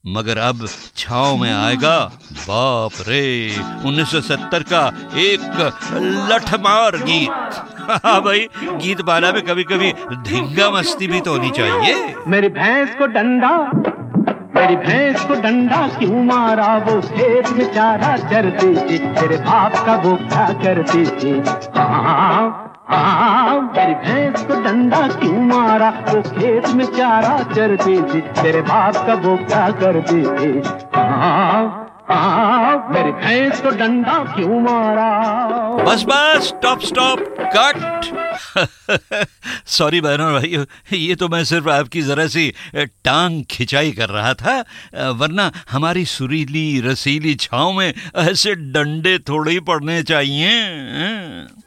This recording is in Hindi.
मगर अब छाँव में आएगा, बाप रे, 1970 का एक लठमार गीत। हाँ भाई, गीत बाला में कभी कभी धिंगा मस्ती भी तो होनी चाहिए। मेरी भैंस को डंडा क्यों मारा, वो खेत में चारा चरती थी, तेरे बाप का वो क्या करती थी। मेरी भैंस को डंडा क्यों मारा, वो खेत में चारा चरती थी, तेरे बाप का वो क्या करती थी। मेरी भैंस को डंडा क्यों मारा। बस बस, स्टॉप कट। सॉरी बहनों और भाइयों, ये तो मैं सिर्फ आपकी जरा सी टांग खिंचाई कर रहा था, वरना हमारी सुरीली रसीली छांव में ऐसे डंडे थोड़े ही पड़ने चाहिए।